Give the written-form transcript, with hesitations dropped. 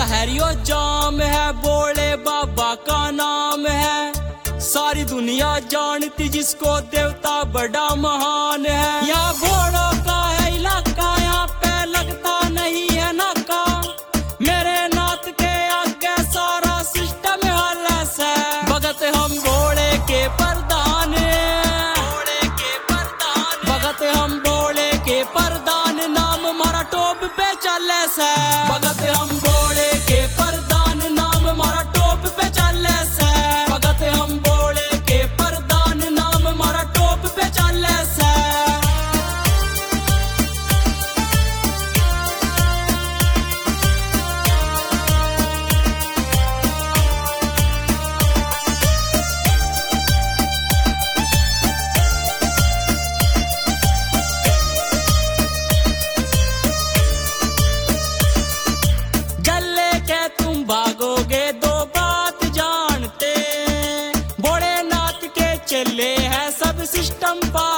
हैरियो जाम है, बोले बाबा का नाम है। सारी दुनिया जानती जिसको देवता बड़ा महान है। यहाँ भोड़ों का है इलाका, यहाँ पे लगता नहीं है नाका। मेरे नाथ के आगे सारा सिस्टम हालस है। भगत हम भोले के प्रधान, भगत हम भोले के प्रधान, नाम हमारा टॉप पे चले से। भगत हम भोले के प्रधान, नाम हमारा टॉप पे चले से। भगत हम भोले के प्रधान, नाम हमारा टॉप पे चले से। भागोगे दो बात जानते, भोलेनाथ के चले हैं सब सिस्टम पा